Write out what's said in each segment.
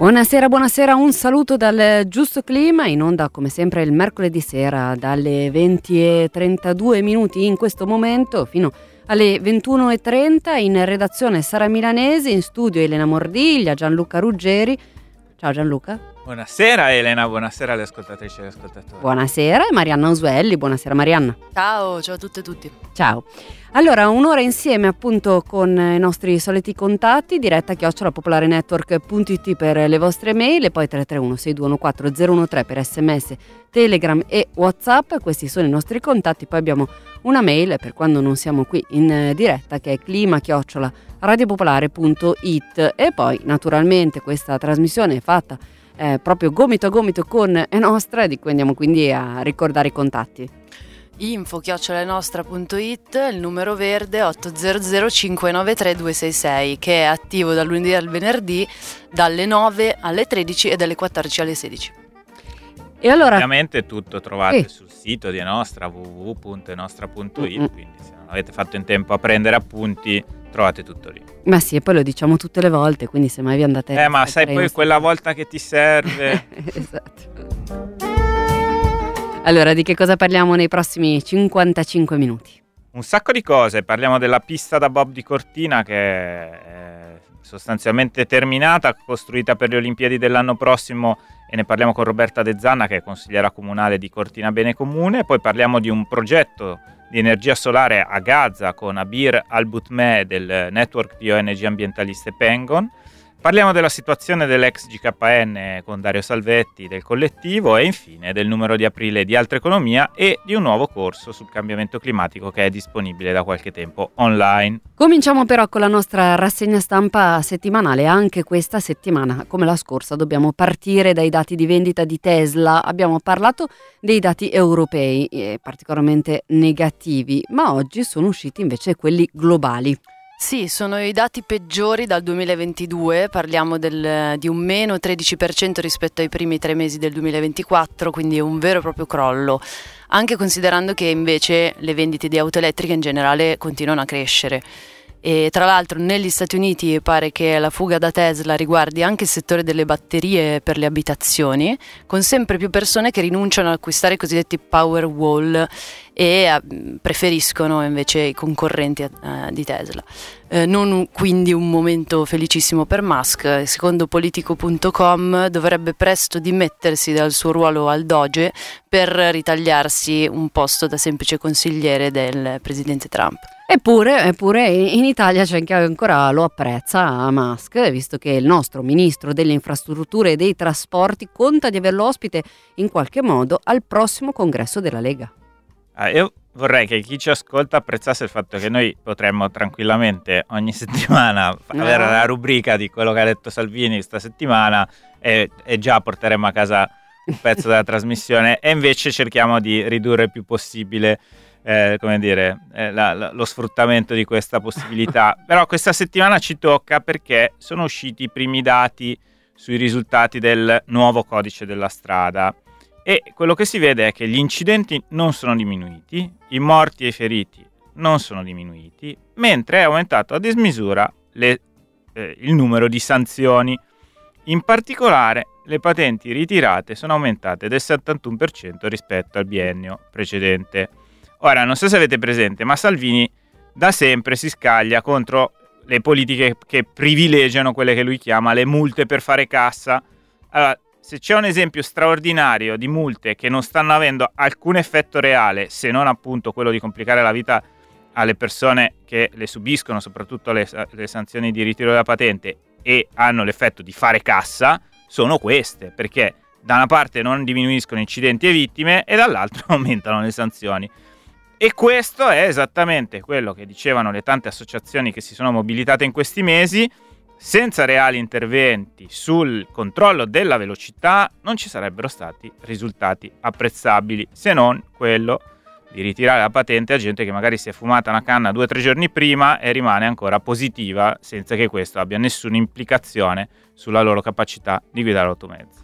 Buonasera, buonasera, un saluto dal Giusto Clima, in onda come sempre il mercoledì sera dalle 20:32 in questo momento fino alle 21:30, in redazione Sara Milanesi, in studio Elena Mordiglia, Gianluca Ruggeri. Ciao Gianluca. Buonasera Elena, buonasera alle ascoltatrici e agli ascoltatori. Buonasera, e Marianna Usuelli. Buonasera Marianna. Ciao a tutte e tutti. Ciao. Allora, un'ora insieme appunto con i nostri soliti contatti, diretta @popolarenetwork.it per le vostre mail e poi 331 6214 013 per sms, telegram e whatsapp. Questi sono i nostri contatti. Poi abbiamo una mail per quando non siamo qui in diretta, che è clima@radiopopolare.it. E poi naturalmente questa trasmissione è fatta proprio gomito a gomito con È Nostra, di cui andiamo quindi a ricordare i contatti. info@nostra.it, il numero verde 800 593 266, che è attivo dal lunedì al venerdì dalle 9 alle 13 e dalle 14 alle 16. E allora, ovviamente tutto trovate sul sito di È Nostra, www.enostra.it, quindi se non avete fatto in tempo a prendere appunti trovate tutto lì. Ma sì, e poi lo diciamo tutte le volte, quindi se mai vi andate ma sai poi quella volta che ti serve. Esatto. Allora, di che cosa parliamo nei prossimi 55 minuti? Un sacco di cose. Parliamo della pista da bob di Cortina, che è sostanzialmente terminata, costruita per le Olimpiadi dell'anno prossimo, e ne parliamo con Roberta De Zanna, che è consigliera comunale di Cortina Bene Comune. Poi parliamo di un progetto di energia solare a Gaza con Abir Al-Butmeh del network di ONG ambientaliste Pengon. Parliamo della situazione dell'ex GKN con Dario Salvetti del collettivo e infine del numero di aprile di Altra Economia e di un nuovo corso sul cambiamento climatico che è disponibile da qualche tempo online. Cominciamo però con la nostra rassegna stampa settimanale. Anche questa settimana, come la scorsa, dobbiamo partire dai dati di vendita di Tesla. Abbiamo parlato dei dati europei, particolarmente negativi, ma oggi sono usciti invece quelli globali. Sì, sono i dati peggiori dal 2022, parliamo di un meno 13% rispetto ai primi 3 mesi del 2024, quindi è un vero e proprio crollo, anche considerando che invece le vendite di auto elettriche in generale continuano a crescere. E tra l'altro negli Stati Uniti pare che la fuga da Tesla riguardi anche il settore delle batterie per le abitazioni, con sempre più persone che rinunciano ad acquistare i cosiddetti Powerwall e preferiscono invece i concorrenti di Tesla. Non quindi un momento felicissimo per Musk. Secondo Politico.com dovrebbe presto dimettersi dal suo ruolo al Doge per ritagliarsi un posto da semplice consigliere del presidente Trump. Eppure in Italia c'è chi ancora lo apprezza Musk, visto che il nostro ministro delle infrastrutture e dei trasporti conta di averlo ospite in qualche modo al prossimo congresso della Lega. Io vorrei che chi ci ascolta apprezzasse il fatto che noi potremmo tranquillamente ogni settimana avere la rubrica di quello che ha detto Salvini questa settimana e già porteremo a casa un pezzo della trasmissione, e invece cerchiamo di ridurre il più possibile lo sfruttamento di questa possibilità. Però questa settimana ci tocca perché sono usciti i primi dati sui risultati del nuovo codice della strada e quello che si vede è che gli incidenti non sono diminuiti, i morti e i feriti non sono diminuiti, mentre è aumentato a dismisura il numero di sanzioni. In particolare le patenti ritirate sono aumentate del 71% rispetto al biennio precedente. Ora, non so se avete presente, ma Salvini da sempre si scaglia contro le politiche che privilegiano quelle che lui chiama le multe per fare cassa. Allora, se c'è un esempio straordinario di multe che non stanno avendo alcun effetto reale, se non appunto quello di complicare la vita alle persone che le subiscono, soprattutto le sanzioni di ritiro della patente, e hanno l'effetto di fare cassa, sono queste, perché da una parte non diminuiscono incidenti e vittime e dall'altra aumentano le sanzioni. E questo è esattamente quello che dicevano le tante associazioni che si sono mobilitate in questi mesi. Senza reali interventi sul controllo della velocità non ci sarebbero stati risultati apprezzabili, se non quello di ritirare la patente a gente che magari si è fumata una canna 2 o 3 giorni prima e rimane ancora positiva, senza che questo abbia nessuna implicazione sulla loro capacità di guidare automezzi.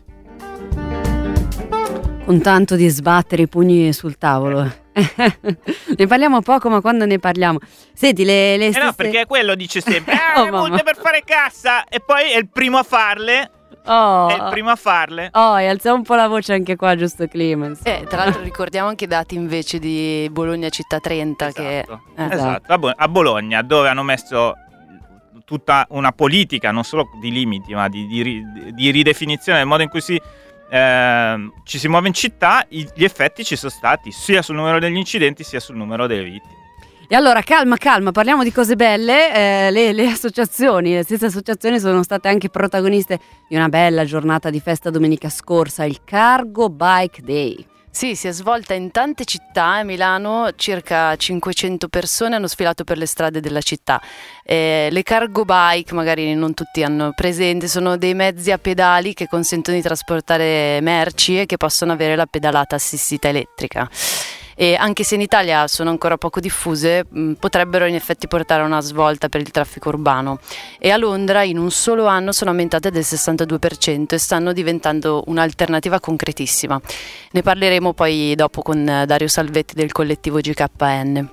Con tanto di sbattere i pugni sul tavolo. Ne parliamo poco, ma quando ne parliamo, senti le stesse... no, perché quello dice sempre le multe per fare cassa, e poi è il primo a farle Oh. È il primo a farle. Oh, e alziamo un po' la voce anche qua, giusto Clemens? Tra l'altro ricordiamo anche i dati invece di Bologna Città 30 Esatto. A Bologna, dove hanno messo tutta una politica non solo di limiti ma di ridefinizione del modo in cui ci si muove in città, gli effetti ci sono stati sia sul numero degli incidenti sia sul numero delle vittime. E allora calma, parliamo di cose belle. Le associazioni, le stesse associazioni sono state anche protagoniste di una bella giornata di festa domenica scorsa, il Cargo Bike Day. Sì, si è svolta in tante città. A Milano circa 500 persone hanno sfilato per le strade della città. Le cargo bike, magari non tutti hanno presente, sono dei mezzi a pedali che consentono di trasportare merci e che possono avere la pedalata assistita elettrica. E anche se in Italia sono ancora poco diffuse, potrebbero in effetti portare a una svolta per il traffico urbano. E a Londra in un solo anno sono aumentate del 62% e stanno diventando un'alternativa concretissima. Ne parleremo poi dopo con Dario Salvetti del collettivo GKN.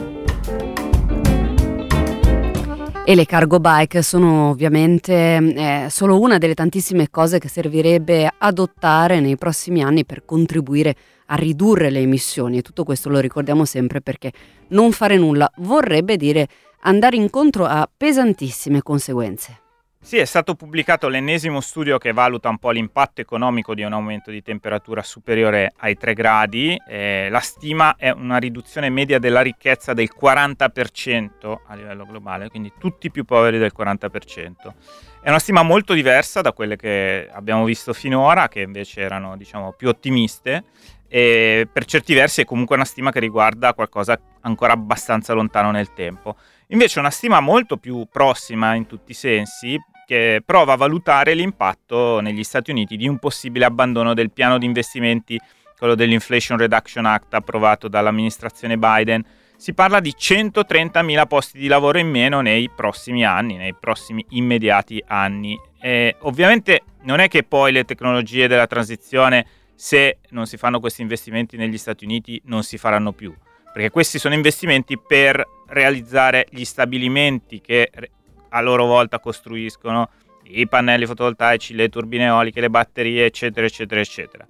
E le cargo bike sono ovviamente solo una delle tantissime cose che servirebbe adottare nei prossimi anni per contribuire a ridurre le emissioni, e tutto questo lo ricordiamo sempre perché non fare nulla vorrebbe dire andare incontro a pesantissime conseguenze. Sì, è stato pubblicato l'ennesimo studio che valuta un po' l'impatto economico di un aumento di temperatura superiore ai 3 gradi. La stima è una riduzione media della ricchezza del 40% a livello globale, quindi tutti più poveri del 40%. È una stima molto diversa da quelle che abbiamo visto finora, che invece erano, diciamo, più ottimiste, e per certi versi è comunque una stima che riguarda qualcosa ancora abbastanza lontano nel tempo. Invece una stima molto più prossima in tutti i sensi, che prova a valutare l'impatto negli Stati Uniti di un possibile abbandono del piano di investimenti, quello dell'Inflation Reduction Act approvato dall'amministrazione Biden. Si parla di 130.000 posti di lavoro in meno nei prossimi anni, nei prossimi immediati anni. E ovviamente non è che poi le tecnologie della transizione, se non si fanno questi investimenti negli Stati Uniti, non si faranno più, perché questi sono investimenti per realizzare gli stabilimenti che a loro volta costruiscono i pannelli fotovoltaici, le turbine eoliche, le batterie, eccetera, eccetera, eccetera.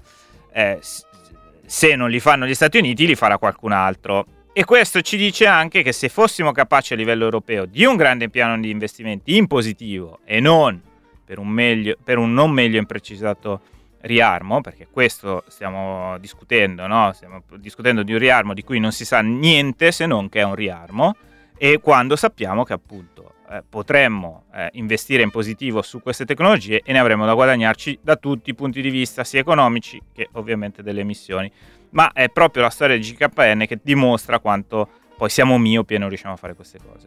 Se non li fanno gli Stati Uniti, li farà qualcun altro. E questo ci dice anche che se fossimo capaci a livello europeo di un grande piano di investimenti in positivo e non per un non meglio imprecisato riarmo, perché questo stiamo discutendo, no? Stiamo discutendo di un riarmo di cui non si sa niente se non che è un riarmo, e quando sappiamo che appunto potremmo investire in positivo su queste tecnologie e ne avremo da guadagnarci da tutti i punti di vista, sia economici che ovviamente delle emissioni. Ma è proprio la storia di GKN che dimostra quanto poi siamo miopi e non riusciamo a fare queste cose.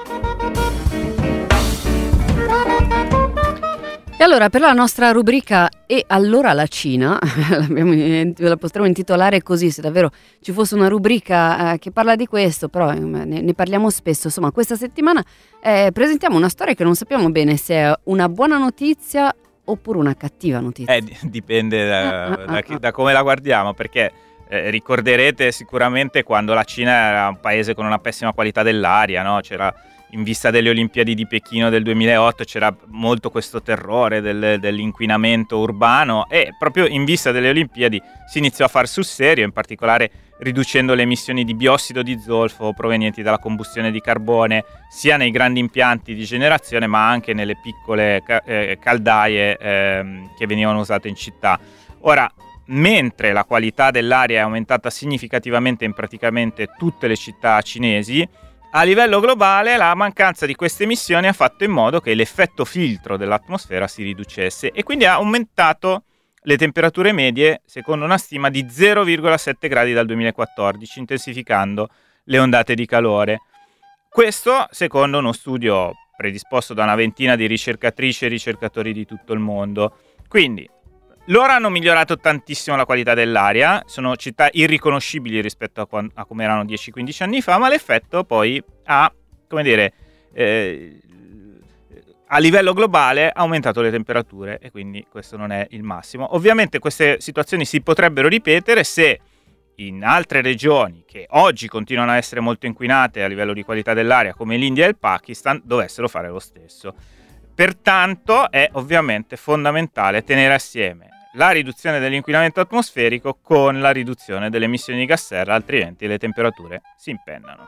E allora per la nostra rubrica E allora la Cina, la potremmo intitolare così se davvero ci fosse una rubrica che parla di questo, però ne parliamo spesso. Insomma, questa settimana presentiamo una storia che non sappiamo bene se è una buona notizia oppure una cattiva notizia. Dipende da come la guardiamo, perché ricorderete sicuramente quando la Cina era un paese con una pessima qualità dell'aria, no? C'era, in vista delle Olimpiadi di Pechino del 2008, c'era molto questo terrore dell'inquinamento urbano, e proprio in vista delle Olimpiadi si iniziò a far sul serio, in particolare riducendo le emissioni di biossido di zolfo provenienti dalla combustione di carbone sia nei grandi impianti di generazione ma anche nelle piccole caldaie che venivano usate in città. Ora, mentre la qualità dell'aria è aumentata significativamente in praticamente tutte le città cinesi, a livello globale la mancanza di queste emissioni ha fatto in modo che l'effetto filtro dell'atmosfera si riducesse e quindi ha aumentato le temperature medie secondo una stima di 0,7 gradi dal 2014, intensificando le ondate di calore. Questo secondo uno studio predisposto da una ventina di ricercatrici e ricercatori di tutto il mondo. Quindi loro hanno migliorato tantissimo la qualità dell'aria, sono città irriconoscibili rispetto a come erano 10-15 anni fa, ma l'effetto poi ha, come dire, a livello globale ha aumentato le temperature e quindi questo non è il massimo. Ovviamente queste situazioni si potrebbero ripetere se in altre regioni che oggi continuano a essere molto inquinate a livello di qualità dell'aria, come l'India e il Pakistan, dovessero fare lo stesso. Pertanto è ovviamente fondamentale tenere assieme la riduzione dell'inquinamento atmosferico con la riduzione delle emissioni di gas serra, altrimenti le temperature si impennano.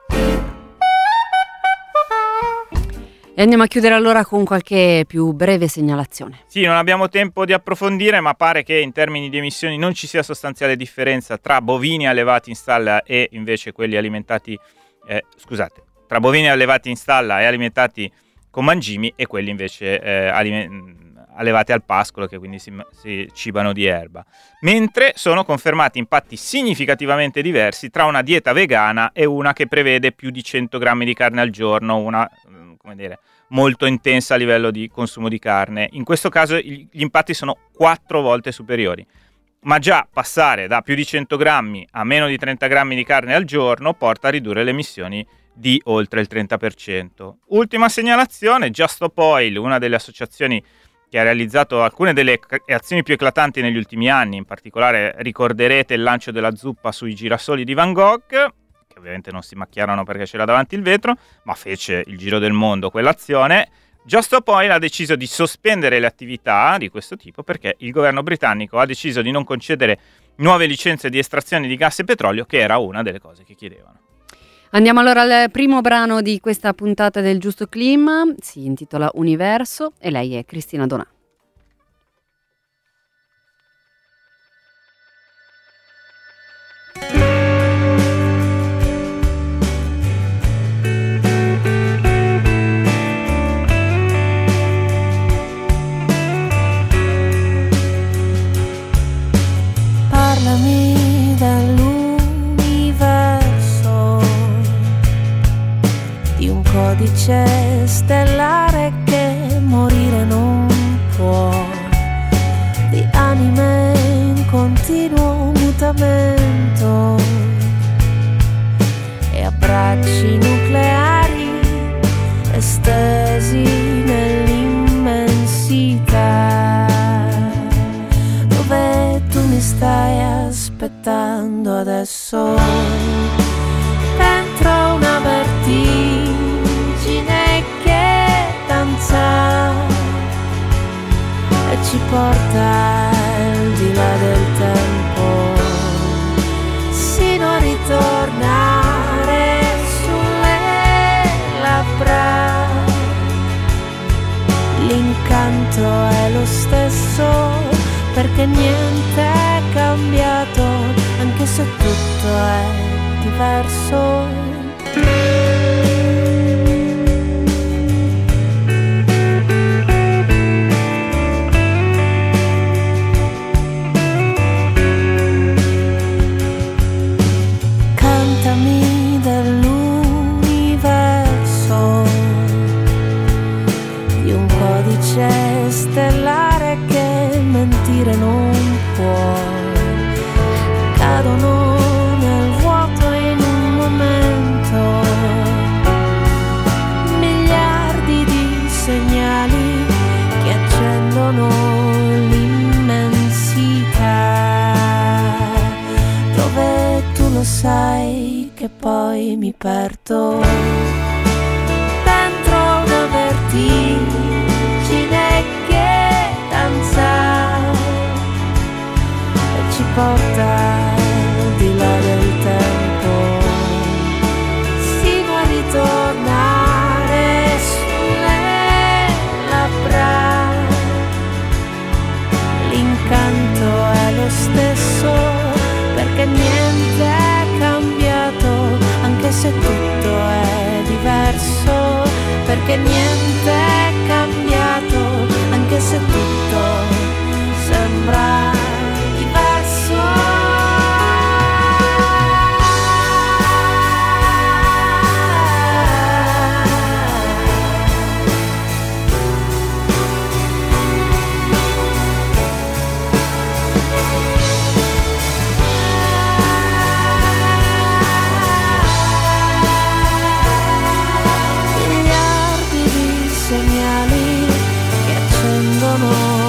E andiamo a chiudere allora con qualche più breve segnalazione. Sì, non abbiamo tempo di approfondire, ma pare che in termini di emissioni non ci sia sostanziale differenza tra bovini allevati in stalla e invece quelli alimentati, tra bovini allevati in stalla e alimentati con mangimi e quelli invece allevati al pascolo, che quindi si cibano di erba. Mentre sono confermati impatti significativamente diversi tra una dieta vegana e una che prevede più di 100 grammi di carne al giorno, una molto intensa a livello di consumo di carne. In questo caso gli impatti sono 4 volte superiori, ma già passare da più di 100 grammi a meno di 30 grammi di carne al giorno porta a ridurre le emissioni di oltre il 30%. Ultima segnalazione: Just Stop Oil, una delle associazioni che ha realizzato alcune delle azioni più eclatanti negli ultimi anni. In particolare ricorderete il lancio della zuppa sui girasoli di Van Gogh, che ovviamente non si macchiarono perché c'era davanti il vetro, ma fece il giro del mondo quell'azione. Just Stop Oil ha deciso di sospendere le attività di questo tipo perché il governo britannico ha deciso di non concedere nuove licenze di estrazione di gas e petrolio, che era una delle cose che chiedevano. Andiamo allora al primo brano di questa puntata del Giusto Clima, si intitola Universo e lei è Cristina Donà. Parlami dell'universo, di un codice stellare che morire non può, di anime in continuo mutamento e abbracci nucleari estesi nell'immensità, dove tu mi stai aspettando adesso, dentro una vertigine che danza e ci porta al di là del tempo, sino a ritornare sulle labbra. L'incanto è lo stesso, perché niente è cambiato, anche se tutto è diverso. Cantami dell'universo, di un codice stellare che mentire non può, cadono nel vuoto in un momento, miliardi di segnali che accendono l'immensità, dove tu lo sai che poi mi perdo, dentro una vertigine che danza e ci porta al di là del tempo, sino a ritornare sulle labbra. L'incanto è lo stesso, perché niente è cambiato, anche se tutto è diverso, perché niente è cambiato, anche se tutto sembra diverso. Miliardi di segnali che accendono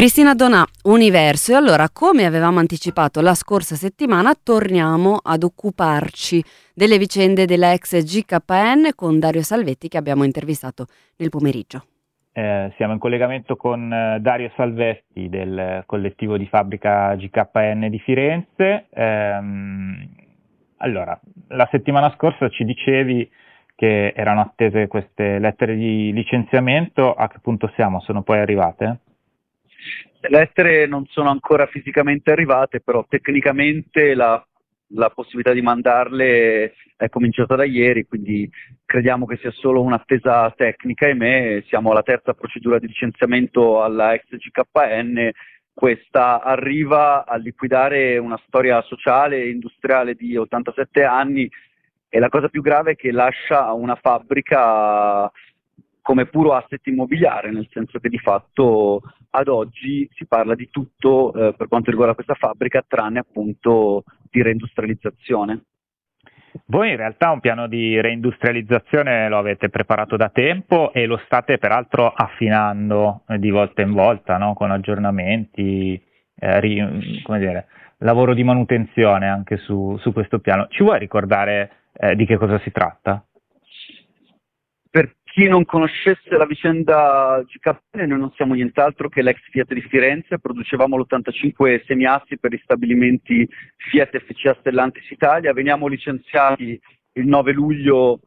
Cristina Donà, Universo. E allora, come avevamo anticipato la scorsa settimana, torniamo ad occuparci delle vicende della ex GKN con Dario Salvetti, che abbiamo intervistato nel pomeriggio. Siamo in collegamento con Dario Salvetti del collettivo di fabbrica GKN di Firenze. Allora, la settimana scorsa ci dicevi che erano attese queste lettere di licenziamento. A che punto siamo? Sono poi arrivate? Le lettere non sono ancora fisicamente arrivate, però tecnicamente la possibilità di mandarle è cominciata da ieri, quindi crediamo che sia solo un'attesa tecnica. Ahimè, siamo alla terza procedura di licenziamento alla ex GKN. Questa arriva a liquidare una storia sociale e industriale di 87 anni, e la cosa più grave è che lascia una fabbrica come puro asset immobiliare, nel senso che di fatto ad oggi si parla di tutto per quanto riguarda questa fabbrica, tranne appunto di reindustrializzazione. Voi in realtà un piano di reindustrializzazione lo avete preparato da tempo e lo state peraltro affinando di volta in volta, no? Con aggiornamenti, lavoro di manutenzione anche su questo piano. Ci vuoi ricordare di che cosa si tratta? Per chi non conoscesse la vicenda GKN, noi non siamo nient'altro che l'ex Fiat di Firenze. Producevamo l'85 semiassi per gli stabilimenti Fiat FCA Stellantis Italia. Veniamo licenziati il 9 luglio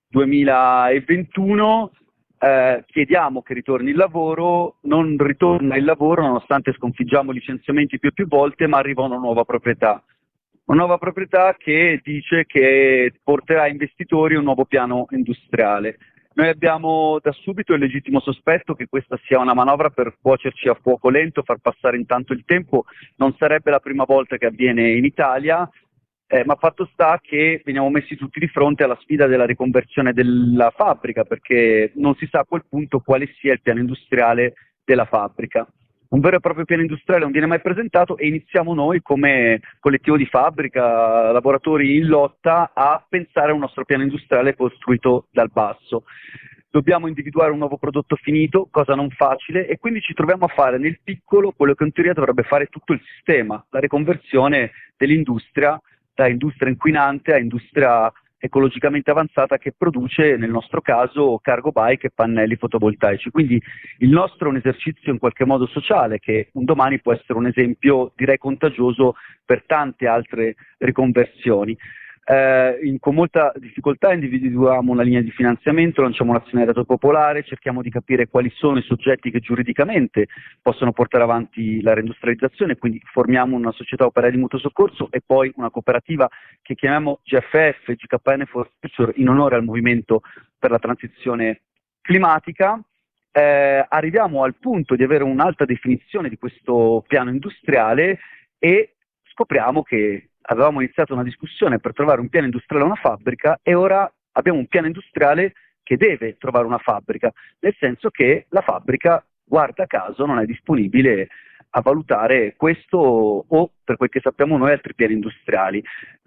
2021. Chiediamo che ritorni il lavoro, non ritorna il lavoro nonostante sconfiggiamo licenziamenti più e più volte, ma arriva una nuova proprietà. Una nuova proprietà che dice che porterà a investitori un nuovo piano industriale. Noi abbiamo da subito il legittimo sospetto che questa sia una manovra per cuocerci a fuoco lento, far passare intanto il tempo. Non sarebbe la prima volta che avviene in Italia, ma fatto sta che veniamo messi tutti di fronte alla sfida della riconversione della fabbrica, perché non si sa a quel punto quale sia il piano industriale della fabbrica. Un vero e proprio piano industriale non viene mai presentato e iniziamo noi come collettivo di fabbrica, lavoratori in lotta, a pensare a un nostro piano industriale costruito dal basso. Dobbiamo individuare un nuovo prodotto finito, cosa non facile, e quindi ci troviamo a fare nel piccolo quello che in teoria dovrebbe fare tutto il sistema, la riconversione dell'industria, da industria inquinante a industria ecologicamente avanzata che produce, nel nostro caso, cargo bike e pannelli fotovoltaici. Quindi il nostro è un esercizio in qualche modo sociale che un domani può essere un esempio, direi, contagioso per tante altre riconversioni. Con molta difficoltà individuiamo una linea di finanziamento, lanciamo un'azionariato popolare, cerchiamo di capire quali sono i soggetti che giuridicamente possono portare avanti la reindustrializzazione, quindi formiamo una società operaia di mutuo soccorso e poi una cooperativa che chiamiamo GFF, GKN for Future, in onore al movimento per la transizione climatica. Arriviamo al punto di avere un'alta definizione di questo piano industriale e scopriamo che avevamo iniziato una discussione per trovare un piano industriale a una fabbrica e ora abbiamo un piano industriale che deve trovare una fabbrica, nel senso che la fabbrica, guarda caso, non è disponibile a valutare questo o, per quel che sappiamo noi, altri piani industriali.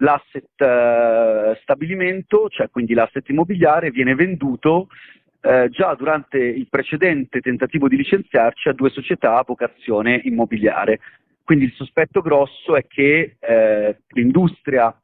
L'asset stabilimento, cioè quindi l'asset immobiliare, viene venduto già durante il precedente tentativo di licenziarci a due società a vocazione immobiliare. Quindi il sospetto grosso è che l'industria,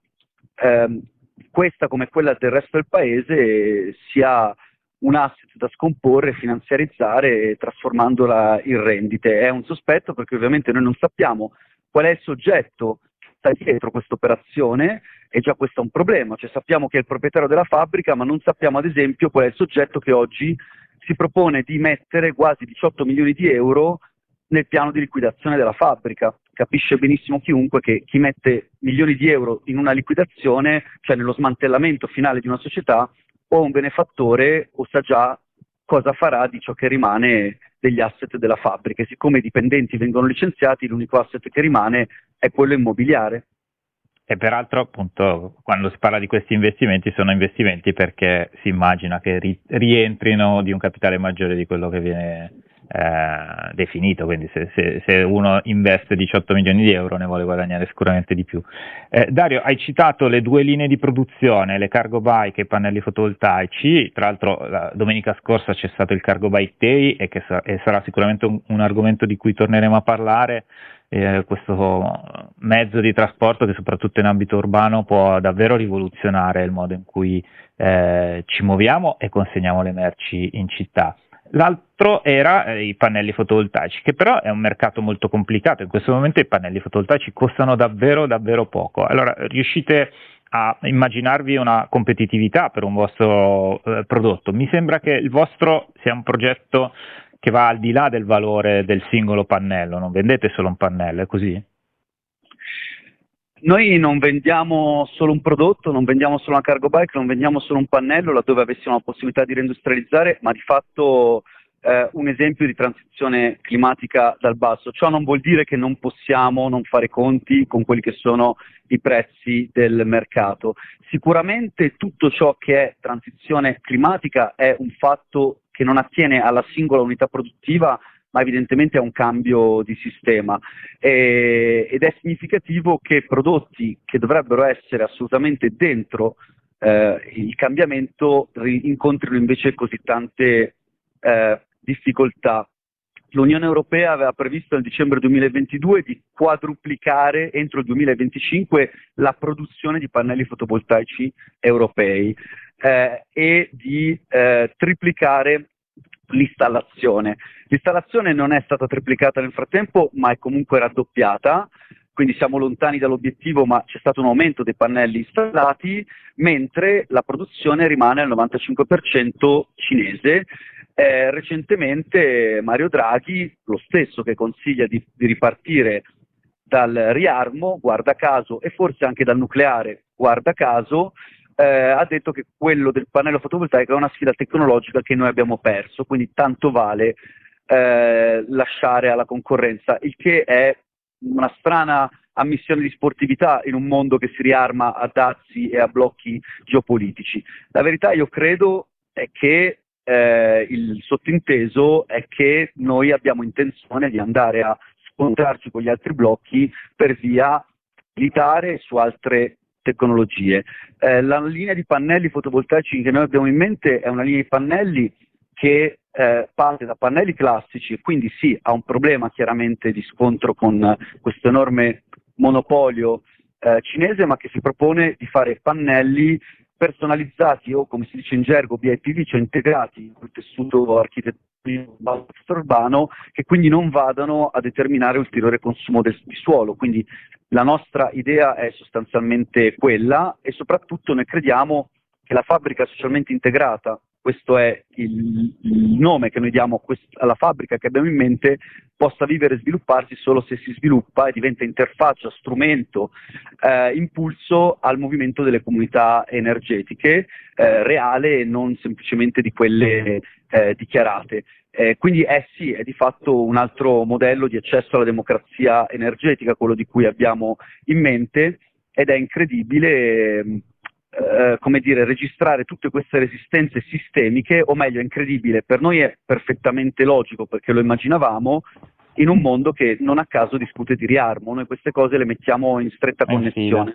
questa come quella del resto del paese, sia un asset da scomporre, finanziarizzare, trasformandola in rendite. È un sospetto perché ovviamente noi non sappiamo qual è il soggetto che sta dietro questa operazione, e già questo è un problema. Cioè sappiamo che è il proprietario della fabbrica, ma non sappiamo ad esempio qual è il soggetto che oggi si propone di mettere quasi 18 milioni di euro nel piano di liquidazione della fabbrica. Capisce benissimo chiunque che chi mette milioni di euro in una liquidazione, cioè nello smantellamento finale di una società, o è un benefattore o sa già cosa farà di ciò che rimane degli asset della fabbrica. E siccome i dipendenti vengono licenziati, l'unico asset che rimane è quello immobiliare. E peraltro, appunto, quando si parla di questi investimenti, sono investimenti perché si immagina che rientrino di un capitale maggiore di quello che viene definito, quindi se uno investe 18 milioni di euro ne vuole guadagnare sicuramente di più. Dario, hai citato le due linee di produzione, le cargo bike e i pannelli fotovoltaici. Tra l'altro la domenica scorsa c'è stato il Cargo Bike Day e sarà sicuramente un argomento di cui torneremo a parlare. Questo mezzo di trasporto che soprattutto in ambito urbano può davvero rivoluzionare il modo in cui ci muoviamo e consegniamo le merci in città. L'altro era i pannelli fotovoltaici, che però è un mercato molto complicato. In questo momento i pannelli fotovoltaici costano davvero davvero poco. Allora, riuscite a immaginarvi una competitività per un vostro prodotto? Mi sembra che il vostro sia un progetto che va al di là del valore del singolo pannello, non vendete solo un pannello, è così? Noi non vendiamo solo un prodotto, non vendiamo solo una cargo bike, non vendiamo solo un pannello laddove avessimo la possibilità di reindustrializzare, ma di fatto un esempio di transizione climatica dal basso. Ciò non vuol dire che non possiamo non fare conti con quelli che sono i prezzi del mercato. Sicuramente tutto ciò che è transizione climatica è un fatto che non attiene alla singola unità produttiva, ma evidentemente a un cambio di sistema, ed è significativo che prodotti che dovrebbero essere assolutamente dentro il cambiamento incontrino invece così tante difficoltà. L'Unione Europea aveva previsto nel dicembre 2022 di quadruplicare entro il 2025 la produzione di pannelli fotovoltaici europei e di triplicare l'installazione. L'installazione non è stata triplicata nel frattempo, ma è comunque raddoppiata, quindi siamo lontani dall'obiettivo, ma c'è stato un aumento dei pannelli installati, mentre la produzione rimane al 95% cinese. Recentemente Mario Draghi, lo stesso che consiglia di ripartire dal riarmo, guarda caso, e forse anche dal nucleare, guarda caso, ha detto che quello del pannello fotovoltaico è una sfida tecnologica che noi abbiamo perso, quindi tanto vale lasciare alla concorrenza, il che è una strana ammissione di sportività in un mondo che si riarma a dazi e a blocchi geopolitici. La verità, io credo, è che il sottinteso è che noi abbiamo intenzione di andare a scontrarci con gli altri blocchi per via militare e su altre tecnologie. La linea di pannelli fotovoltaici che noi abbiamo in mente è una linea di pannelli che parte da pannelli classici e quindi sì, ha un problema chiaramente di scontro con questo enorme monopolio cinese, ma che si propone di fare pannelli personalizzati o, come si dice in gergo, BIPV, cioè integrati col tessuto architettonico urbano, che quindi non vadano a determinare ulteriore consumo di suolo. Quindi la nostra idea è sostanzialmente quella, e soprattutto noi crediamo che la fabbrica socialmente integrata, questo è il nome che noi diamo alla fabbrica che abbiamo in mente, possa vivere e svilupparsi solo se si sviluppa e diventa interfaccia, strumento, impulso al movimento delle comunità energetiche, reale e non semplicemente di quelle dichiarate. Quindi sì, è di fatto un altro modello di accesso alla democrazia energetica, quello di cui abbiamo in mente, ed è incredibile come dire, registrare tutte queste resistenze sistemiche, o meglio, è incredibile, per noi è perfettamente logico perché lo immaginavamo, in un mondo che non a caso discute di riarmo. Noi queste cose le mettiamo in stretta connessione.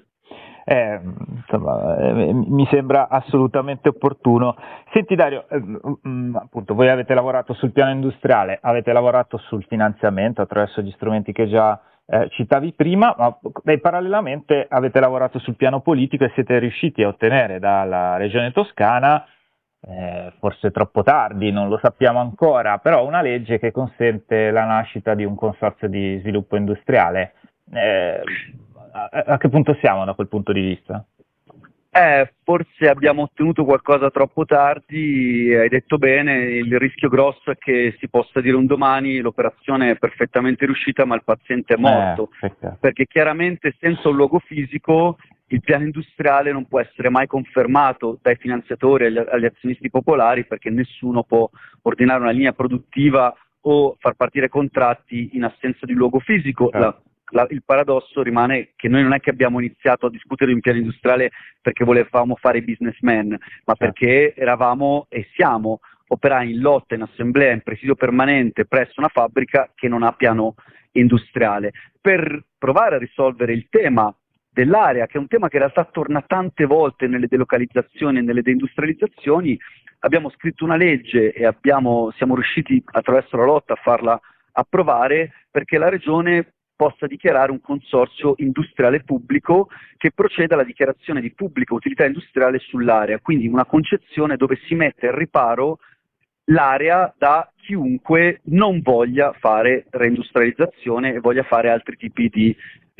Mi sembra assolutamente opportuno. Senti Dario, appunto voi avete lavorato sul piano industriale, avete lavorato sul finanziamento attraverso gli strumenti che già citavi prima, ma parallelamente avete lavorato sul piano politico e siete riusciti a ottenere dalla Regione Toscana, forse troppo tardi, non lo sappiamo ancora, però una legge che consente la nascita di un consorzio di sviluppo industriale. A che punto siamo da quel punto di vista? Forse abbiamo ottenuto qualcosa troppo tardi, hai detto bene, il rischio grosso è che si possa dire un domani l'operazione è perfettamente riuscita ma il paziente è morto, perché chiaramente senza un luogo fisico il piano industriale non può essere mai confermato dai finanziatori agli azionisti popolari, perché nessuno può ordinare una linea produttiva o far partire contratti in assenza di un luogo fisico. Il paradosso rimane che noi non è che abbiamo iniziato a discutere di un piano industriale perché volevamo fare i businessmen, ma perché eravamo e siamo operai in lotta, in assemblea, in presidio permanente presso una fabbrica che non ha piano industriale. Per provare a risolvere il tema dell'area, che è un tema che in realtà torna tante volte nelle delocalizzazioni e nelle deindustrializzazioni, abbiamo scritto una legge e siamo riusciti attraverso la lotta a farla approvare perché la Regione possa dichiarare un consorzio industriale pubblico che proceda alla dichiarazione di pubblica utilità industriale sull'area, quindi una concezione dove si mette al riparo l'area da chiunque non voglia fare reindustrializzazione e voglia fare altri tipi di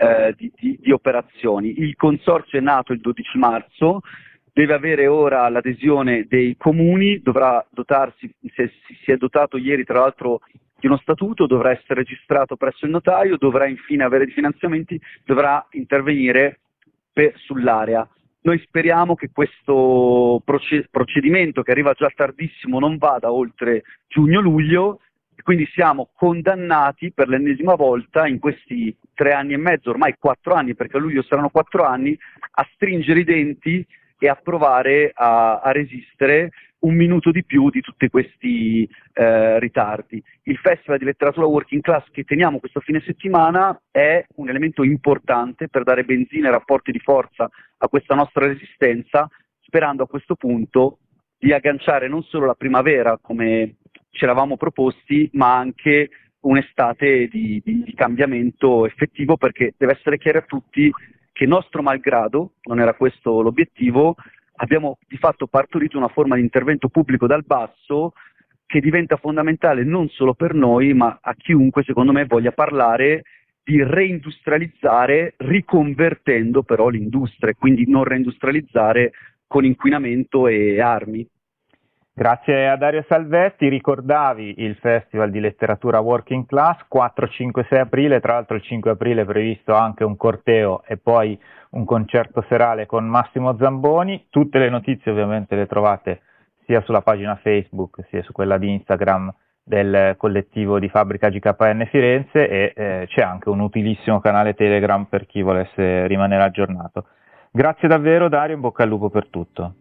operazioni. Il consorzio è nato il 12 marzo, deve avere ora l'adesione dei comuni, dovrà dotarsi, si è dotato ieri tra l'altro di uno statuto, dovrà essere registrato presso il notaio, dovrà infine avere dei finanziamenti, dovrà intervenire sull'area. Noi speriamo che questo procedimento, che arriva già tardissimo, non vada oltre giugno-luglio, e quindi siamo condannati per l'ennesima volta in questi 3 anni e mezzo, ormai 4 anni, perché a luglio saranno 4 anni, a stringere i denti e a provare a resistere un minuto di più di tutti questi ritardi. Il Festival di Letteratura Working Class che teniamo questo fine settimana è un elemento importante per dare benzina e rapporti di forza a questa nostra resistenza, sperando a questo punto di agganciare non solo la primavera come ci eravamo proposti, ma anche un'estate di cambiamento effettivo, perché deve essere chiaro a tutti che nostro malgrado, non era questo l'obiettivo, abbiamo di fatto partorito una forma di intervento pubblico dal basso che diventa fondamentale non solo per noi, ma a chiunque secondo me voglia parlare di reindustrializzare riconvertendo però l'industria, quindi non reindustrializzare con inquinamento e armi. Grazie a Dario Salvetti. Ricordavi il Festival di Letteratura Working Class 4, 5, 6 aprile, tra l'altro il 5 aprile è previsto anche un corteo e poi un concerto serale con Massimo Zamboni. Tutte le notizie ovviamente le trovate sia sulla pagina Facebook sia su quella di Instagram del collettivo di Fabbrica GKN Firenze e c'è anche un utilissimo canale Telegram per chi volesse rimanere aggiornato. Grazie davvero Dario, in bocca al lupo per tutto.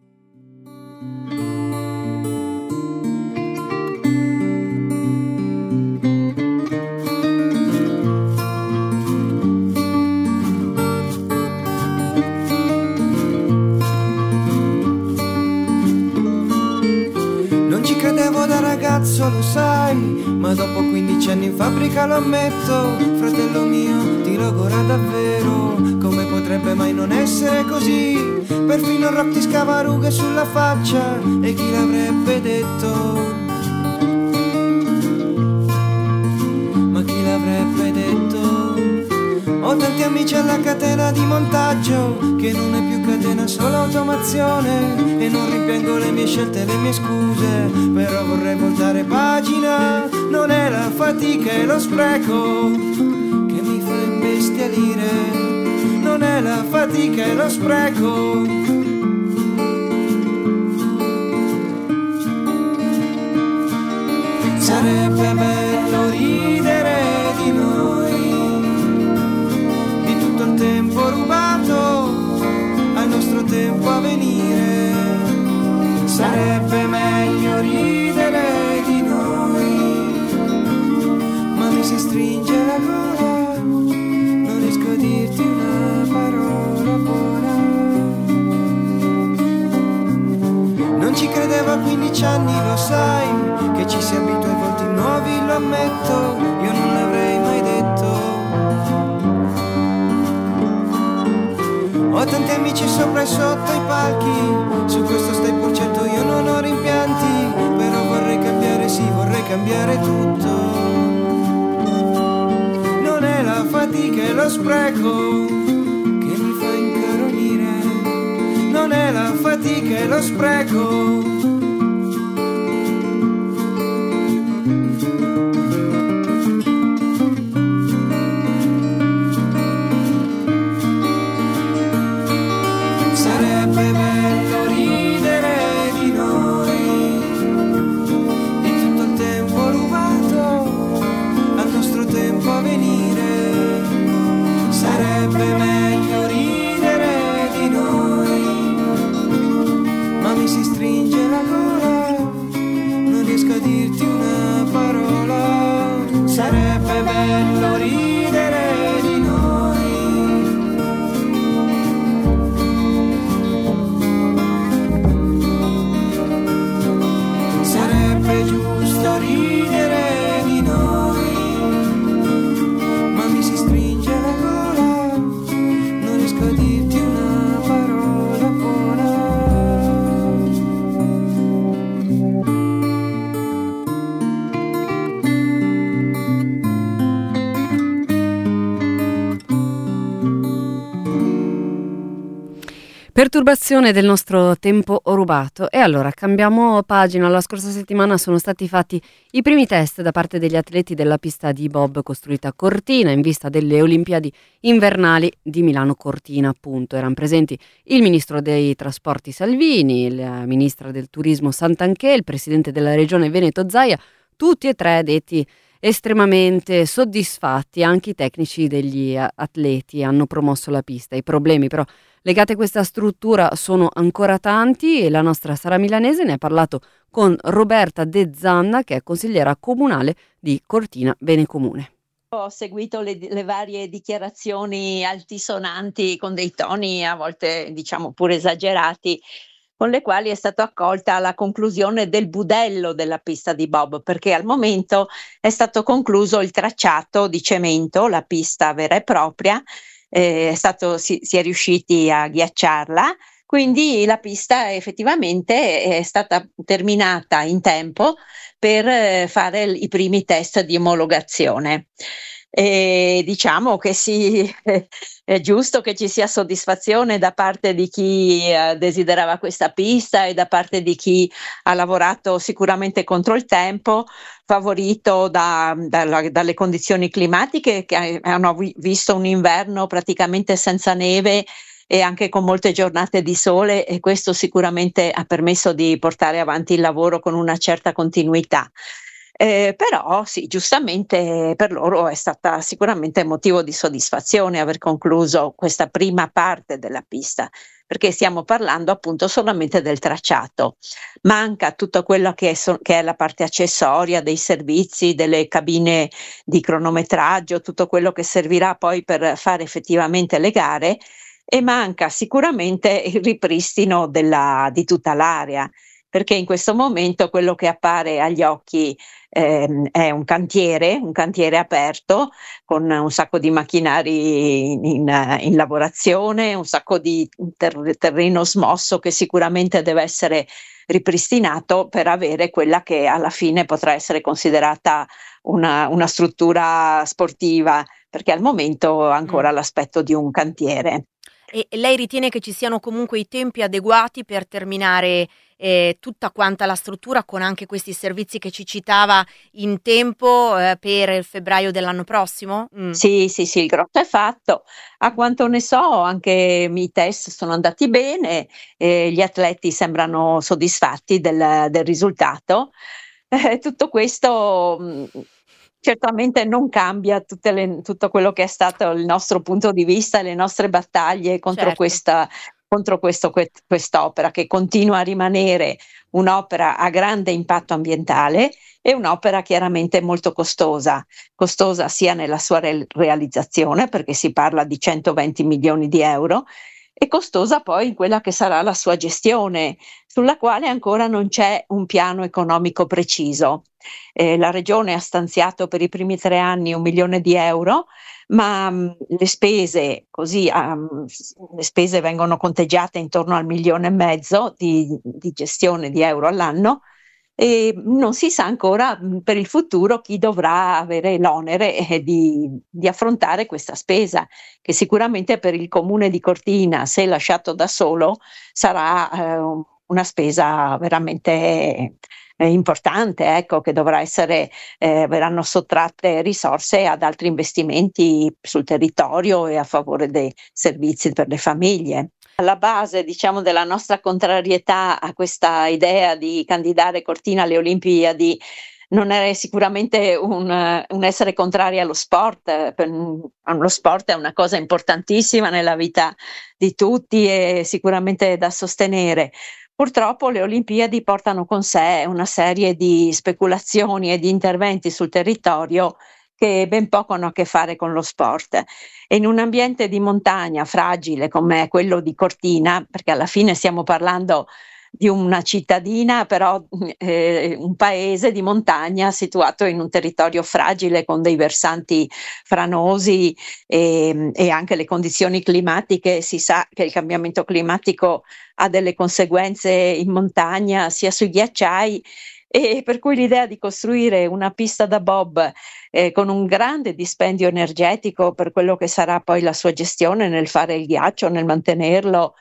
Da ragazzo lo sai, ma dopo 15 anni in fabbrica lo ammetto, fratello mio, ti logora davvero, come potrebbe mai non essere così, perfino il rock ti scava rughe sulla faccia, e chi l'avrebbe detto? Ma chi l'avrebbe detto? Ho tanti amici alla catena di montaggio, che non è più catena, solo automazione, e non rimpiango le mie scelte e le mie scuse, però vorrei voltare pagina, non è la fatica e lo spreco che mi fa imbestialire, non è la fatica e lo spreco. Sarebbe bello ridere di noi, di tutto il tempo rubato al nostro tempo a venire. Sarebbe meglio ridere di noi, ma mi si stringe la gola, non riesco a dirti una parola buona. Non ci credevo a 15 anni, lo sai, che ci si abitua ai volti nuovi, lo ammetto, io non l'avrei mai detto. Ho tanti amici sopra e sotto i palchi, su questo stai pur certo, io non ho rimpianti, però vorrei cambiare, sì, vorrei cambiare tutto. Non è la fatica e lo spreco che mi fa incaronire, non è la fatica e lo spreco. Sarebbe bello ridere di noi, di tutto il tempo rubato al nostro tempo a venire. Sarebbe meglio ridere di noi, ma mi si stringe la Perturbazione del nostro tempo rubato. E allora cambiamo pagina. La scorsa settimana sono stati fatti i primi test da parte degli atleti della pista di bob costruita a Cortina in vista delle Olimpiadi invernali di Milano Cortina, appunto. Erano presenti il ministro dei trasporti Salvini, la ministra del turismo Santanchè, il presidente della regione Veneto Zaia, tutti e tre detti estremamente soddisfatti. Anche i tecnici degli atleti hanno promosso la pista. I problemi però legati a questa struttura sono ancora tanti e la nostra Sara Milanese ne ha parlato con Roberta De Zanna, che è consigliera comunale di Cortina Bene Comune. Ho seguito le varie dichiarazioni altisonanti con dei toni a volte diciamo pure esagerati, con le quali è stata accolta la conclusione del budello della pista di bob, perché al momento è stato concluso il tracciato di cemento, la pista vera e propria, si è riusciti a ghiacciarla, quindi la pista effettivamente è stata terminata in tempo per fare i primi test di omologazione. E diciamo che è giusto che ci sia soddisfazione da parte di chi desiderava questa pista e da parte di chi ha lavorato sicuramente contro il tempo, favorito dalle condizioni climatiche che hanno visto un inverno praticamente senza neve e anche con molte giornate di sole, e questo sicuramente ha permesso di portare avanti il lavoro con una certa continuità. Però sì, giustamente per loro è stata sicuramente motivo di soddisfazione aver concluso questa prima parte della pista, perché stiamo parlando appunto solamente del tracciato. Manca tutto quello che è la parte accessoria dei servizi, delle cabine di cronometraggio, tutto quello che servirà poi per fare effettivamente le gare, e manca sicuramente il ripristino di tutta l'area, perché in questo momento quello che appare agli occhi è un cantiere aperto con un sacco di macchinari in lavorazione, un sacco di terreno smosso che sicuramente deve essere ripristinato per avere quella che alla fine potrà essere considerata una struttura sportiva, perché al momento ha ancora l'aspetto di un cantiere. E lei ritiene che ci siano comunque i tempi adeguati per terminare tutta quanta la struttura, con anche questi servizi che ci citava, in tempo per il febbraio dell'anno prossimo? Sì, il grotto è fatto. A quanto ne so, anche i test sono andati bene, gli atleti sembrano soddisfatti del risultato. Tutto questo certamente non cambia tutto quello che è stato il nostro punto di vista e le nostre battaglie contro quest'opera, che continua a rimanere un'opera a grande impatto ambientale e un'opera chiaramente molto costosa sia nella sua realizzazione, perché si parla di 120 milioni di euro, e costosa poi in quella che sarà la sua gestione, sulla quale ancora non c'è un piano economico preciso. La Regione ha stanziato per i primi 3 anni 1 milione di euro, ma le spese vengono conteggiate intorno al 1,5 milioni di gestione di euro all'anno, e non si sa ancora per il futuro chi dovrà avere l'onere di affrontare questa spesa, che sicuramente per il comune di Cortina, se lasciato da solo, sarà una spesa veramente importante, ecco, che dovrà essere, verranno sottratte risorse ad altri investimenti sul territorio e a favore dei servizi per le famiglie. Alla base, diciamo, della nostra contrarietà a questa idea di candidare Cortina alle Olimpiadi non è sicuramente un essere contrari allo sport. Lo sport è una cosa importantissima nella vita di tutti e sicuramente da sostenere. Purtroppo le Olimpiadi portano con sé una serie di speculazioni e di interventi sul territorio che ben poco hanno a che fare con lo sport. E in un ambiente di montagna fragile come quello di Cortina, perché alla fine stiamo parlando di una cittadina, però un paese di montagna situato in un territorio fragile con dei versanti franosi e anche le condizioni climatiche, si sa che il cambiamento climatico ha delle conseguenze in montagna sia sui ghiacciai, e per cui l'idea di costruire una pista da bob con un grande dispendio energetico per quello che sarà poi la sua gestione nel fare il ghiaccio, nel mantenerlo,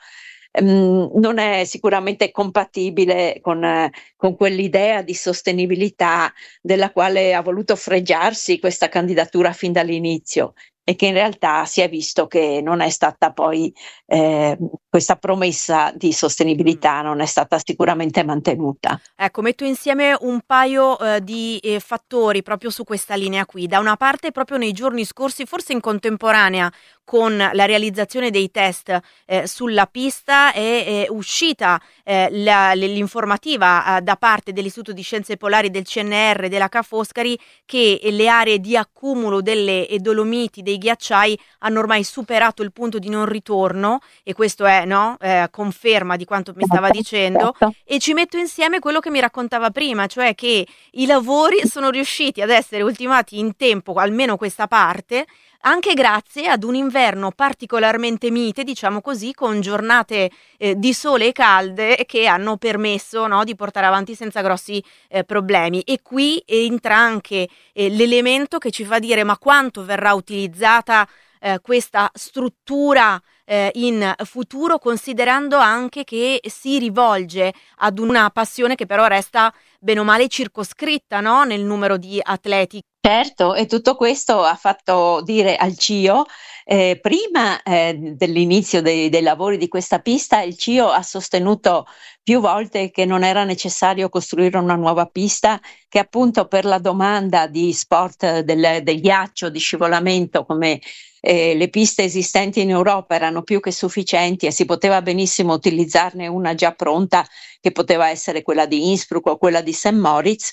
non è sicuramente compatibile con quell'idea di sostenibilità della quale ha voluto fregiarsi questa candidatura fin dall'inizio, e che in realtà si è visto che non è stata poi questa promessa di sostenibilità non è stata sicuramente mantenuta. Ecco, metto insieme un paio di fattori proprio su questa linea qui. Da una parte, proprio nei giorni scorsi, forse in contemporanea con la realizzazione dei test sulla pista, è uscita l'informativa da parte dell'Istituto di Scienze Polari del CNR della Ca' Foscari che le aree di accumulo delle dolomiti, dei ghiacciai, hanno ormai superato il punto di non ritorno, e questo è conferma di quanto mi stava dicendo. E ci metto insieme quello che mi raccontava prima, cioè che i lavori sono riusciti ad essere ultimati in tempo, almeno questa parte, anche grazie ad un inverno particolarmente mite, diciamo così, con giornate di sole e calde che hanno permesso di portare avanti senza grossi problemi. E qui entra anche l'elemento che ci fa dire: ma quanto verrà utilizzata questa struttura in futuro, considerando anche che si rivolge ad una passione che però resta bene o male circoscritta, no? Nel numero di atleti. Certo, e tutto questo ha fatto dire al CIO, prima dell'inizio dei lavori di questa pista, il CIO ha sostenuto più volte che non era necessario costruire una nuova pista, che appunto per la domanda di sport del ghiaccio, di scivolamento, come le piste esistenti in Europa erano più che sufficienti e si poteva benissimo utilizzarne una già pronta, che poteva essere quella di Innsbruck o quella di St. Moritz.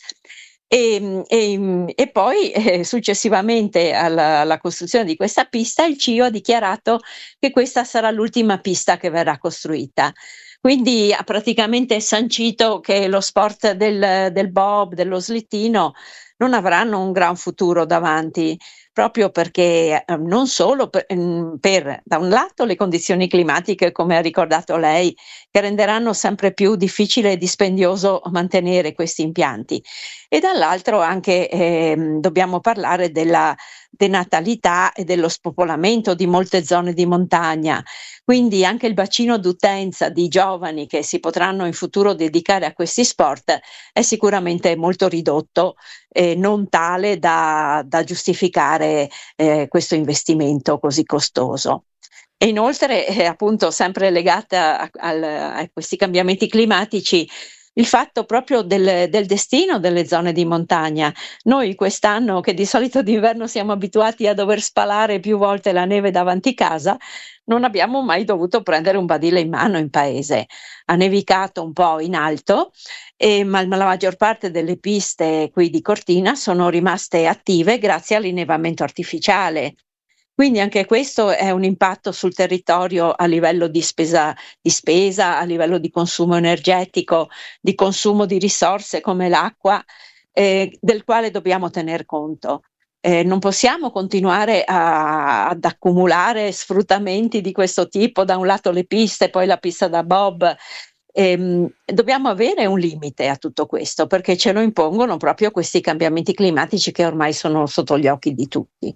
E poi successivamente alla costruzione di questa pista, il CIO ha dichiarato che questa sarà l'ultima pista che verrà costruita. Quindi ha praticamente sancito che lo sport del bob, dello slittino, non avranno un gran futuro davanti, proprio perché non solo per da un lato le condizioni climatiche, come ha ricordato lei, che renderanno sempre più difficile e dispendioso mantenere questi impianti, e dall'altro anche dobbiamo parlare della denatalità e dello spopolamento di molte zone di montagna. Quindi anche il bacino d'utenza di giovani che si potranno in futuro dedicare a questi sport è sicuramente molto ridotto, non tale da giustificare questo investimento così costoso. E inoltre, appunto, sempre legata a questi cambiamenti climatici, il fatto proprio del destino delle zone di montagna. Noi quest'anno, che di solito d'inverno siamo abituati a dover spalare più volte la neve davanti casa, non abbiamo mai dovuto prendere un badile in mano in paese. Ha nevicato un po' in alto, ma la maggior parte delle piste qui di Cortina sono rimaste attive grazie all'innevamento artificiale. Quindi anche questo è un impatto sul territorio a livello di spesa, a livello di consumo energetico, di consumo di risorse come l'acqua, del quale dobbiamo tener conto. Non possiamo continuare ad accumulare sfruttamenti di questo tipo, da un lato le piste, poi la pista da bob. Dobbiamo avere un limite a tutto questo, perché ce lo impongono proprio questi cambiamenti climatici che ormai sono sotto gli occhi di tutti.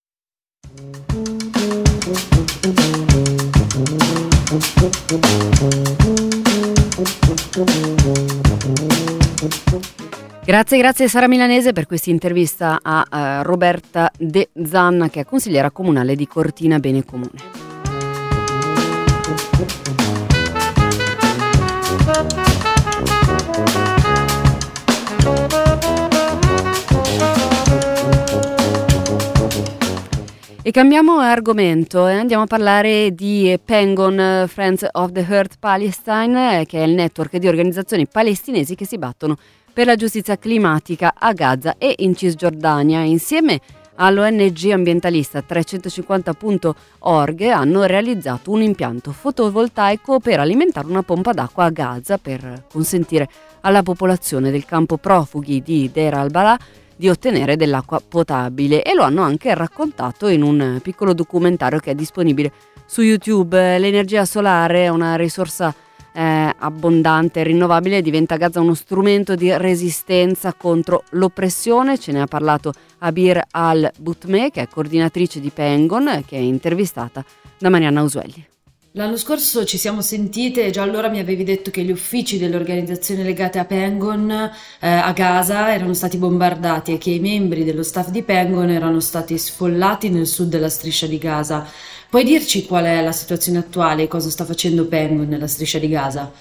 Grazie Sara Milanese per questa intervista a Roberta De Zanna, che è consigliera comunale di Cortina Bene Comune. E cambiamo argomento e andiamo a parlare di Pengon, Friends of the Hurt Palestine, che è il network di organizzazioni palestinesi che si battono per la giustizia climatica a Gaza e in Cisgiordania. Insieme all'ONG ambientalista 350.org hanno realizzato un impianto fotovoltaico per alimentare una pompa d'acqua a Gaza, per consentire alla popolazione del campo profughi di Deir al-Balah di ottenere dell'acqua potabile, e lo hanno anche raccontato in un piccolo documentario che è disponibile su YouTube. L'energia solare è una risorsa abbondante e rinnovabile, diventa a Gaza uno strumento di resistenza contro l'oppressione. Ce ne ha parlato Abir Al-Boutmeh, che è coordinatrice di Pengon, che è intervistata da Marianna Usuelli. L'anno scorso ci siamo sentite e già allora mi avevi detto che gli uffici delle organizzazioni legate a Pengon a Gaza erano stati bombardati e che i membri dello staff di Pengon erano stati sfollati nel sud della striscia di Gaza. Puoi dirci qual è la situazione attuale e cosa sta facendo Pengon nella striscia di Gaza?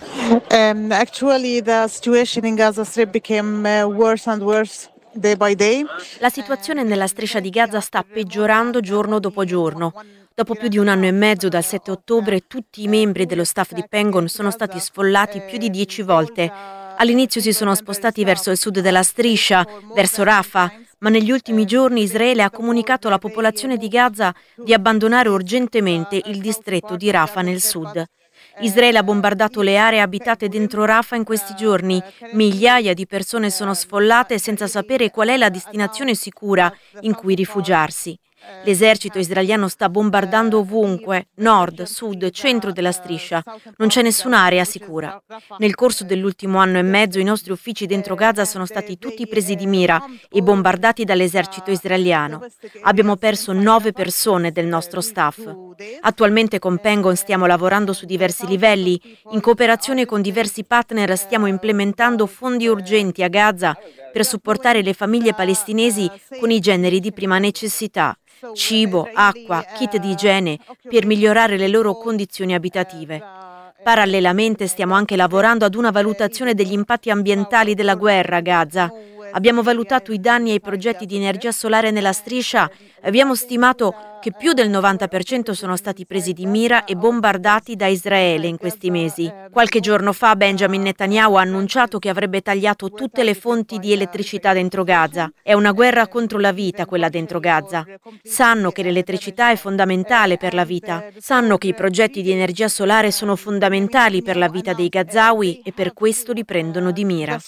Actually, the situation in Gaza Strip became worse and worse day by day. La situazione nella striscia di Gaza sta peggiorando giorno dopo giorno. Dopo più di 1 anno e mezzo, dal 7 ottobre, tutti i membri dello staff di Pengon sono stati sfollati più di 10 volte. All'inizio si sono spostati verso il sud della striscia, verso Rafah, ma negli ultimi giorni Israele ha comunicato alla popolazione di Gaza di abbandonare urgentemente il distretto di Rafah nel sud. Israele ha bombardato le aree abitate dentro Rafah in questi giorni. Migliaia di persone sono sfollate senza sapere qual è la destinazione sicura in cui rifugiarsi. L'esercito israeliano sta bombardando ovunque, nord, sud, centro della striscia. Non c'è nessuna area sicura. Nel corso dell'ultimo anno e mezzo i nostri uffici dentro Gaza sono stati tutti presi di mira e bombardati dall'esercito israeliano. Abbiamo perso 9 persone del nostro staff. Attualmente con Pengon stiamo lavorando su diversi livelli. In cooperazione con diversi partner stiamo implementando fondi urgenti a Gaza per supportare le famiglie palestinesi con i generi di prima necessità. Cibo, acqua, kit di igiene per migliorare le loro condizioni abitative. Parallelamente stiamo anche lavorando ad una valutazione degli impatti ambientali della guerra a Gaza. Abbiamo valutato i danni ai progetti di energia solare nella striscia e abbiamo stimato che più del 90% sono stati presi di mira e bombardati da Israele in questi mesi. Qualche giorno fa Benjamin Netanyahu ha annunciato che avrebbe tagliato tutte le fonti di elettricità dentro Gaza. È una guerra contro la vita quella dentro Gaza. Sanno che l'elettricità è fondamentale per la vita. Sanno che i progetti di energia solare sono fondamentali per la vita dei Gazawi e per questo li prendono di mira.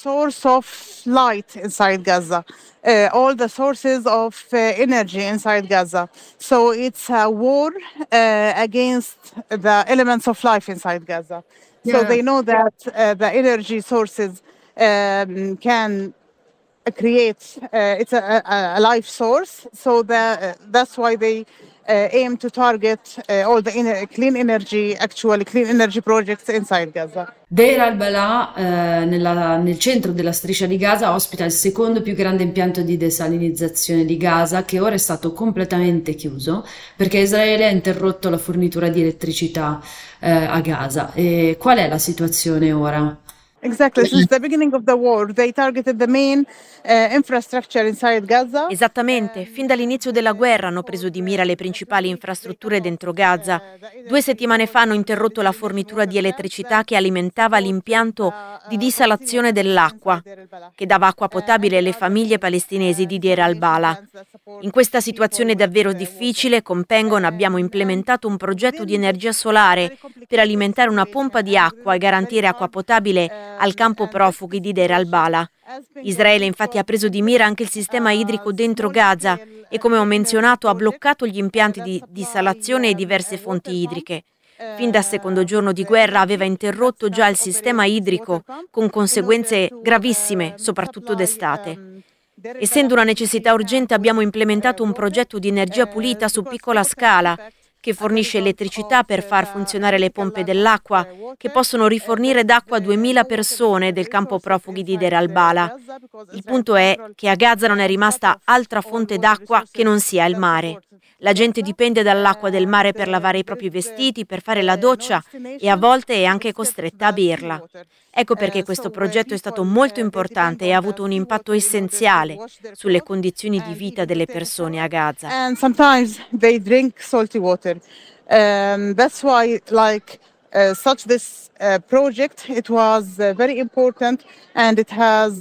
Inside Gaza, all the sources of energy inside Gaza. So it's a war against the elements of life inside Gaza. So they know that the energy sources can create, it's a life source. So that's why they aim to target all the clean energy projects inside Gaza. Deir al-Balah, nel centro della striscia di Gaza, ospita il secondo più grande impianto di desalinizzazione di Gaza, che ora è stato completamente chiuso perché Israele ha interrotto la fornitura di elettricità a Gaza. E qual è la situazione ora? Exactly. Since the beginning of the war, they targeted the main infrastructure inside Gaza. Esattamente. Fin dall'inizio della guerra hanno preso di mira le principali infrastrutture dentro Gaza. 2 settimane fa hanno interrotto la fornitura di elettricità che alimentava l'impianto di dissalazione dell'acqua, che dava acqua potabile alle famiglie palestinesi di Deir al-Balah. In questa situazione davvero difficile, con Pengon abbiamo implementato un progetto di energia solare per alimentare una pompa di acqua e garantire acqua potabile al campo profughi di Deir al-Balah. Israele infatti ha preso di mira anche il sistema idrico dentro Gaza e, come ho menzionato, ha bloccato gli impianti di dissalazione e diverse fonti idriche. Fin dal secondo giorno di guerra aveva interrotto già il sistema idrico, con conseguenze gravissime, soprattutto d'estate. Essendo una necessità urgente abbiamo implementato un progetto di energia pulita su piccola scala, che fornisce elettricità per far funzionare le pompe dell'acqua, che possono rifornire d'acqua 2000 persone del campo profughi di Deir al-Balah. Il punto è che a Gaza non è rimasta altra fonte d'acqua che non sia il mare. La gente dipende dall'acqua del mare per lavare i propri vestiti, per fare la doccia e a volte è anche costretta a berla. Ecco perché questo progetto è stato molto importante e ha avuto un impatto essenziale sulle condizioni di vita delle persone a Gaza. And sometimes they drink salty water. That's why, such this project, it was very important and it has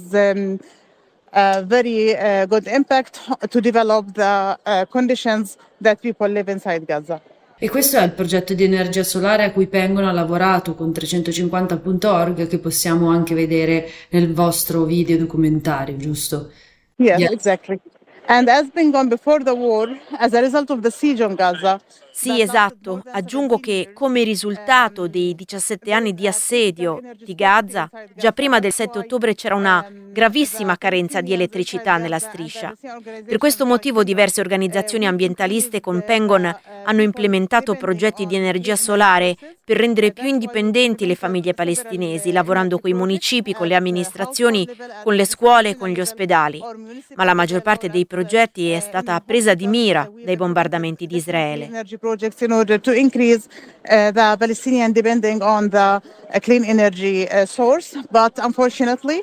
a very good impact to develop the conditions that people live inside Gaza. E questo è il progetto di energia solare a cui Pengon ha lavorato con 350.org, che possiamo anche vedere nel vostro video documentario, giusto? Yeah, exactly. And as been gone before the war, as a result of the siege on Gaza. Sì, esatto. Aggiungo che come risultato dei 17 anni di assedio di Gaza, già prima del 7 ottobre c'era una gravissima carenza di elettricità nella striscia. Per questo motivo diverse organizzazioni ambientaliste con Pengon hanno implementato progetti di energia solare per rendere più indipendenti le famiglie palestinesi, lavorando con i municipi, con le amministrazioni, con le scuole e con gli ospedali. Ma la maggior parte dei progetti è stata presa di mira dai bombardamenti di Israele. The Palestinian depending on the clean energy source, but unfortunately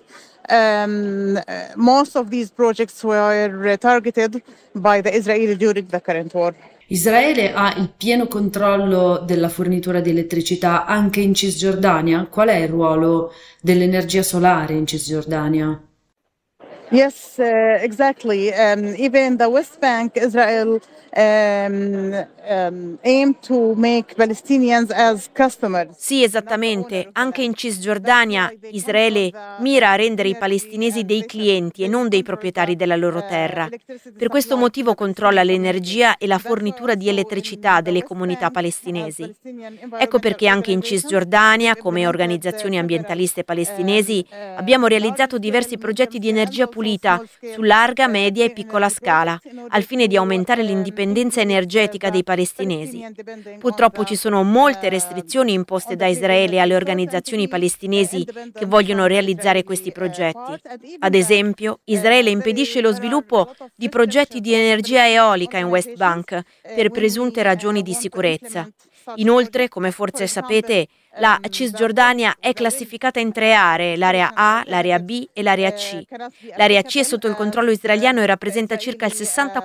most of these projects were targeted by the Israeli during the current war. Israele ha il pieno controllo della fornitura di elettricità anche in Cisgiordania? Qual è il ruolo dell'energia solare in Cisgiordania? Yes, exactly. Even the West Bank, Israel aim to make Palestinians as customers. Sì, esattamente. Anche in Cisgiordania Israele mira a rendere i palestinesi dei clienti e non dei proprietari della loro terra. Per questo motivo controlla l'energia e la fornitura di elettricità delle comunità palestinesi. Ecco perché anche in Cisgiordania, come organizzazioni ambientaliste palestinesi, abbiamo realizzato diversi progetti di energia pulita su larga, media e piccola scala, al fine di aumentare l'indipendenza energetica dei palestinesi. Purtroppo ci sono molte restrizioni imposte da Israele alle organizzazioni palestinesi che vogliono realizzare questi progetti. Ad esempio, Israele impedisce lo sviluppo di progetti di energia eolica in West Bank per presunte ragioni di sicurezza. Inoltre, come forse sapete, la Cisgiordania è classificata in 3 aree, l'area A, l'area B e l'area C. L'area C è sotto il controllo israeliano e rappresenta circa il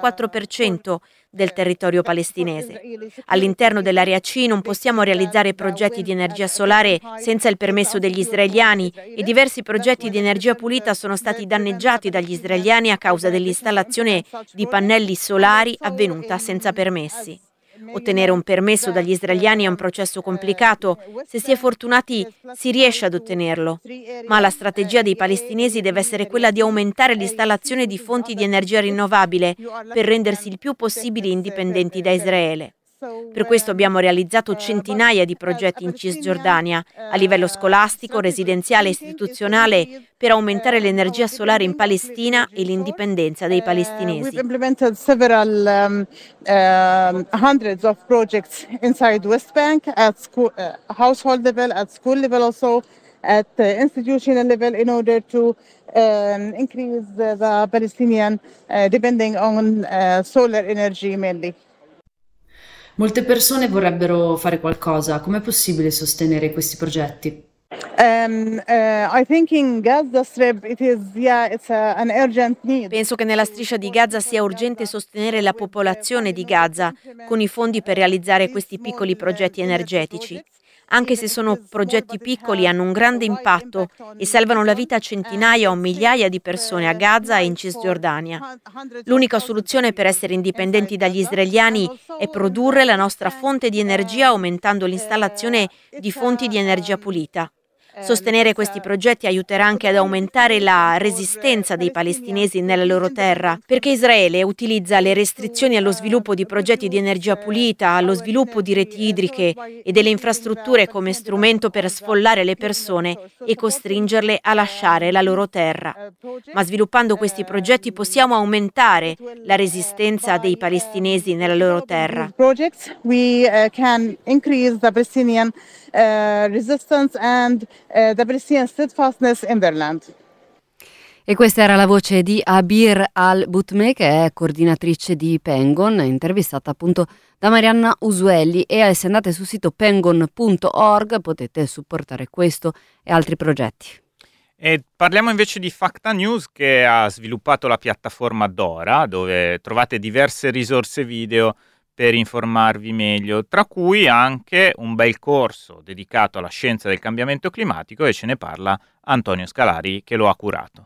64% del territorio palestinese. All'interno dell'area C non possiamo realizzare progetti di energia solare senza il permesso degli israeliani e diversi progetti di energia pulita sono stati danneggiati dagli israeliani a causa dell'installazione di pannelli solari avvenuta senza permessi. Ottenere un permesso dagli israeliani è un processo complicato. Se si è fortunati si riesce ad ottenerlo, ma la strategia dei palestinesi deve essere quella di aumentare l'installazione di fonti di energia rinnovabile per rendersi il più possibile indipendenti da Israele. Per questo abbiamo realizzato centinaia di progetti in Cisgiordania, a livello scolastico, residenziale e istituzionale, per aumentare l'energia solare in Palestina e l'indipendenza dei palestinesi. We've implemented several hundreds of projects inside West Bank at school, household level, at school level also, at institutional level in order to increase the Palestinian depending on solar energy mainly. Molte persone vorrebbero fare qualcosa. Com'è possibile sostenere questi progetti? I think in Gaza Strip it's an urgent need. Penso che nella striscia di Gaza sia urgente sostenere la popolazione di Gaza con i fondi per realizzare questi piccoli progetti energetici. Anche se sono progetti piccoli, hanno un grande impatto e salvano la vita a centinaia o migliaia di persone a Gaza e in Cisgiordania. L'unica soluzione per essere indipendenti dagli israeliani è produrre la nostra fonte di energia aumentando l'installazione di fonti di energia pulita. Sostenere questi progetti aiuterà anche ad aumentare la resistenza dei palestinesi nella loro terra, perché Israele utilizza le restrizioni allo sviluppo di progetti di energia pulita, allo sviluppo di reti idriche e delle infrastrutture come strumento per sfollare le persone e costringerle a lasciare la loro terra. Ma sviluppando questi progetti possiamo aumentare la resistenza dei palestinesi nella loro terra. We can increase the Palestinian resistance and the Palestinian steadfastness in their land. E questa era la voce di Abir Al-Boutmeh, che è coordinatrice di Pengon, intervistata appunto da Marianna Usuelli. E se andate sul sito pengon.org potete supportare questo e altri progetti. E parliamo invece di Facta News, che ha sviluppato la piattaforma Dora, dove trovate diverse risorse video per informarvi meglio, tra cui anche un bel corso dedicato alla scienza del cambiamento climatico, e ce ne parla Antonio Scalari, che lo ha curato.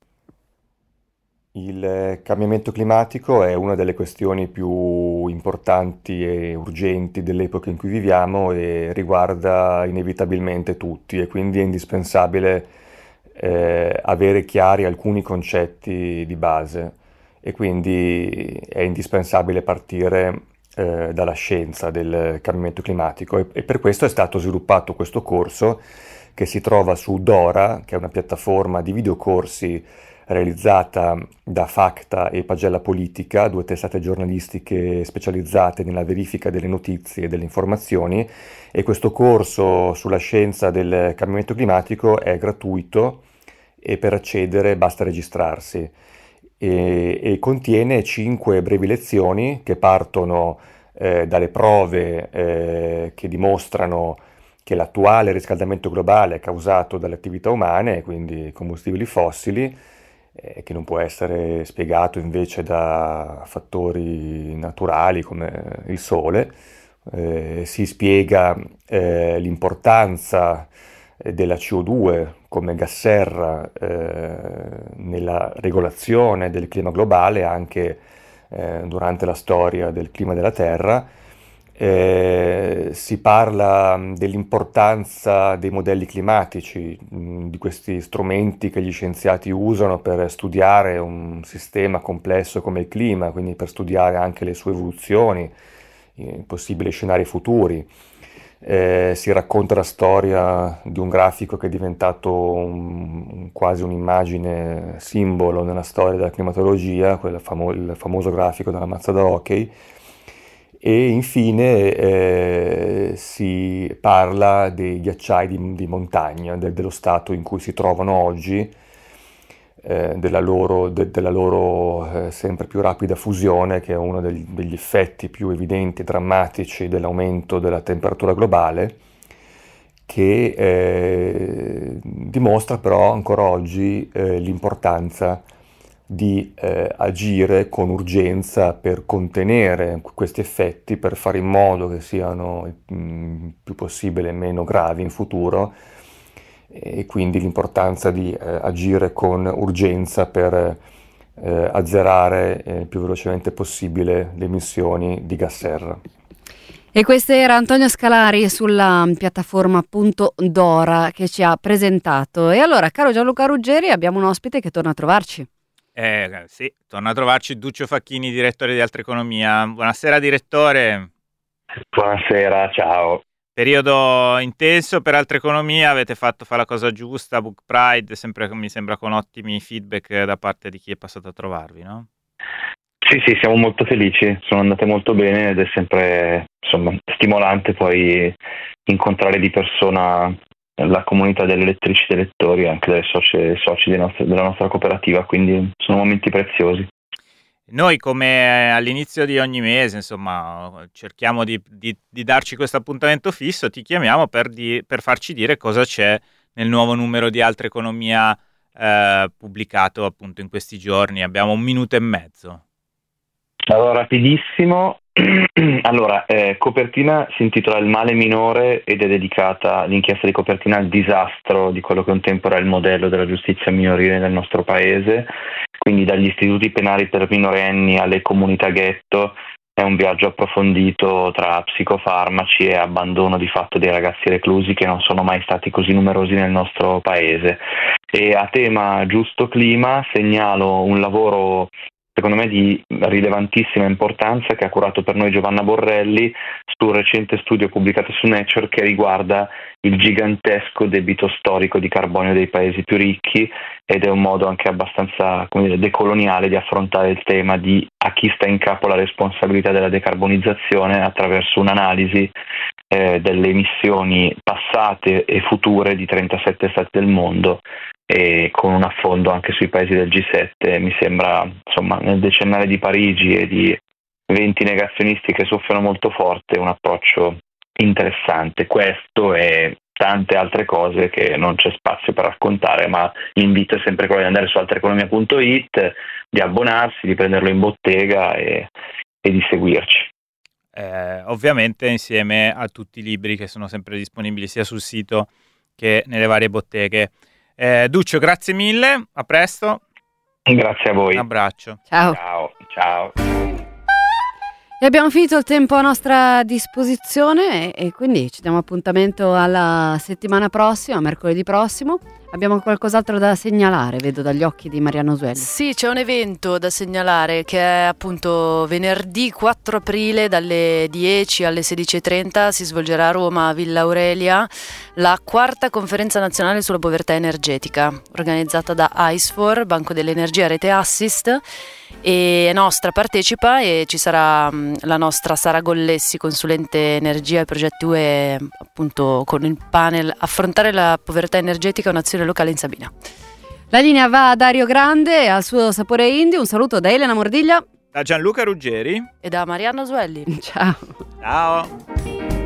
Il cambiamento climatico è una delle questioni più importanti e urgenti dell'epoca in cui viviamo e riguarda inevitabilmente tutti, e quindi è indispensabile avere chiari alcuni concetti di base, e quindi è indispensabile partire dalla scienza del cambiamento climatico, e per questo è stato sviluppato questo corso che si trova su Dora, che è una piattaforma di videocorsi realizzata da Facta e Pagella Politica, 2 testate giornalistiche specializzate nella verifica delle notizie e delle informazioni, e questo corso sulla scienza del cambiamento climatico è gratuito e per accedere basta registrarsi. E contiene 5 brevi lezioni che partono dalle prove che dimostrano che l'attuale riscaldamento globale è causato dalle attività umane, quindi combustibili fossili, che non può essere spiegato invece da fattori naturali come il sole. Si spiega l'importanza della CO2 come gas serra nella regolazione del clima globale anche durante la storia del clima della Terra. Si parla dell'importanza dei modelli climatici, di questi strumenti che gli scienziati usano per studiare un sistema complesso come il clima, quindi per studiare anche le sue evoluzioni, possibili scenari futuri. Si racconta la storia di un grafico che è diventato quasi un'immagine simbolo nella storia della climatologia, il famoso grafico della mazza da hockey. E infine si parla dei ghiacciai di montagna, dello stato in cui si trovano oggi, della loro sempre più rapida fusione, che è uno degli effetti più evidenti e drammatici dell'aumento della temperatura globale, che dimostra però ancora oggi l'importanza di agire con urgenza per contenere questi effetti, per fare in modo che siano il più possibile meno gravi in futuro, e quindi l'importanza di agire con urgenza per azzerare il più velocemente possibile le emissioni di gas serra. E questo era Antonio Scalari sulla piattaforma appunto Dora che ci ha presentato. E allora, caro Gianluca Ruggeri, abbiamo un ospite che torna a trovarci. Sì, torna a trovarci Duccio Facchini, direttore di Altra Economia. Buonasera direttore. Buonasera, ciao. Periodo intenso per Altra Economia, avete fatto fare la cosa giusta, Book Pride, sempre mi sembra con ottimi feedback da parte di chi è passato a trovarvi, no? Sì, siamo molto felici, sono andate molto bene ed è sempre stimolante poi incontrare di persona la comunità delle lettrici e dei lettori, anche delle soci della nostra cooperativa, quindi sono momenti preziosi. Noi, come all'inizio di ogni mese, cerchiamo di darci questo appuntamento fisso, ti chiamiamo per farci dire cosa c'è nel nuovo numero di Altra Economia pubblicato appunto in questi giorni. Abbiamo 1 minuto e mezzo. Allora, rapidissimo. Allora, copertina si intitola Il male minore ed è dedicata l'inchiesta di copertina al disastro di quello che un tempo era il modello della giustizia minorile nel nostro paese, quindi dagli istituti penali per minorenni alle comunità ghetto. È un viaggio approfondito tra psicofarmaci e abbandono di fatto dei ragazzi reclusi che non sono mai stati così numerosi nel nostro paese. E a tema giusto clima segnalo un lavoro secondo me di rilevantissima importanza che ha curato per noi Giovanna Borrelli su un recente studio pubblicato su Nature che riguarda il gigantesco debito storico di carbonio dei paesi più ricchi, ed è un modo anche abbastanza decoloniale di affrontare il tema di a chi sta in capo la responsabilità della decarbonizzazione attraverso un'analisi delle emissioni passate e future di 37 stati del mondo, e con un affondo anche sui paesi del G7. Mi sembra, nel decennale di Parigi e di eventi negazionisti che soffiano molto forte, un approccio interessante. Questo e tante altre cose che non c'è spazio per raccontare, ma l'invito è sempre quello di andare su altraeconomia.it, di abbonarsi, di prenderlo in bottega e di seguirci. Ovviamente insieme a tutti i libri che sono sempre disponibili sia sul sito che nelle varie botteghe. Duccio, grazie mille, a presto. Grazie a voi. Un abbraccio. Ciao. E abbiamo finito il tempo a nostra disposizione e quindi ci diamo appuntamento alla settimana prossima, mercoledì prossimo. Abbiamo qualcos'altro da segnalare, vedo dagli occhi di Mariano Suelli. Sì, c'è un evento da segnalare che è appunto venerdì 4 aprile dalle 10 alle 16:30 si svolgerà a Roma, a Villa Aurelia, la 4ª conferenza nazionale sulla povertà energetica, organizzata da ICE4, Banco dell'Energia Rete Assist, e Nostra partecipa e ci sarà la nostra Sara Gollessi, consulente energia e progetti UE, appunto con il panel Affrontare la povertà energetica, un'azione locale in Sabina. La linea va a Dario Grande e al suo sapore indie. Un saluto da Elena Mordiglia, da Gianluca Ruggeri e da Mariano Suelli. Ciao. Ciao.